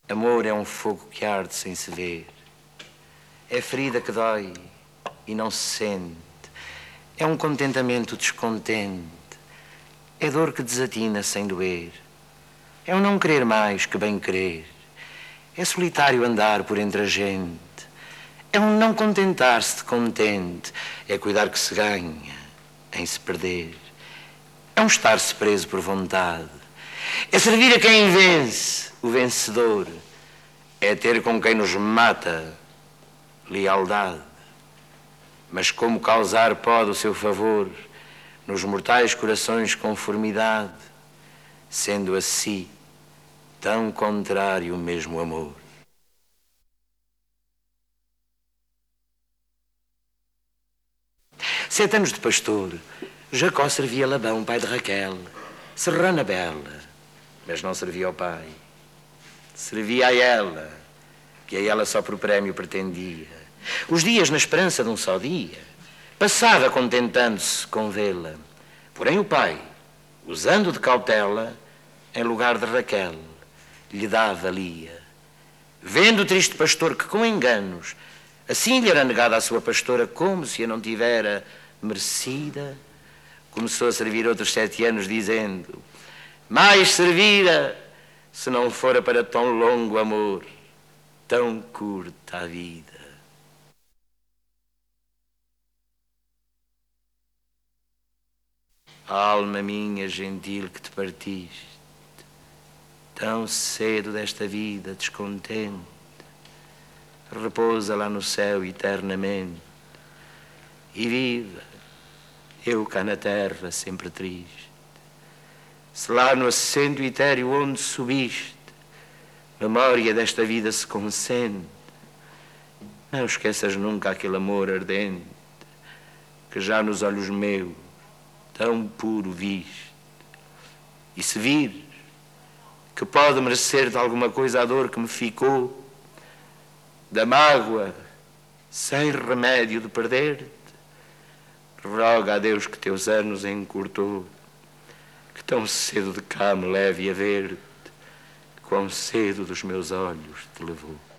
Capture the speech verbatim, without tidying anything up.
Amor é um fogo que arde sem se ver. É ferida que dói e não se sente. É um contentamento descontente. É dor que desatina sem doer. É um não querer mais que bem querer. É solitário andar por entre a gente. É um não contentar-se de contente. É cuidar que se ganha em se perder. É um estar-se preso por vontade. É servir a quem vence, o vencedor. É ter com quem nos mata lealdade. Mas como causar pode o seu favor nos mortais corações conformidade, sendo a si tão contrário o mesmo amor. Sete anos de pastor, Jacó servia Labão, pai de Raquel, serrana bela, mas não servia ao pai. Servia a ela, que a ela só por prémio pretendia. Os dias na esperança de um só dia, passava contentando-se com vê-la. Porém o pai, usando de cautela, em lugar de Raquel, lhe dava Lia. Vendo o triste pastor que com enganos assim lhe era negada a sua pastora, como se a não tivera merecida, começou a servir outros sete anos, dizendo: mais servira, se não fora para tão longo amor, tão curta a vida. Alma minha gentil que te partiste, tão cedo desta vida descontente, repousa lá no céu eternamente e viva, eu cá na terra sempre triste. Se lá no assento etéreo onde subiste, memória desta vida se consente, não esqueças nunca aquele amor ardente que já nos olhos meus tão puro viste. E se vires que pode merecer de alguma coisa a dor que me ficou, da mágoa sem remédio de perder-te, roga a Deus que teus anos encurtou, que tão cedo de cá me leve a ver-te, quão cedo dos meus olhos te levou.